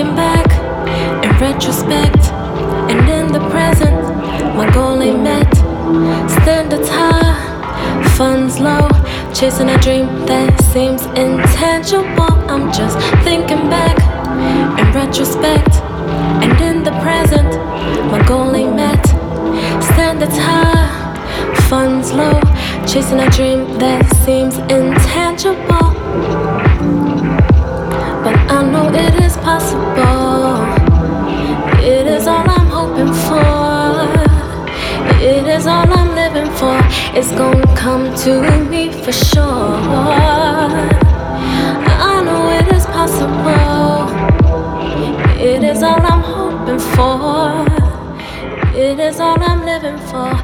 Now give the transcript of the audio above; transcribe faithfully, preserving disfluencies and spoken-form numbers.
Looking back in retrospect and in the present, my goal ain't met. Standards high, funds low, chasing a dream that seems intangible. I'm just thinking back in retrospect and in the present, my goal ain't met. Standards high, funds low, chasing a dream that seems intangible. But I know it is possible. It is all I'm hoping for. It is all I'm living for. It's gonna come to me for sure. I know it is possible. It is all I'm hoping for. It is all I'm living for.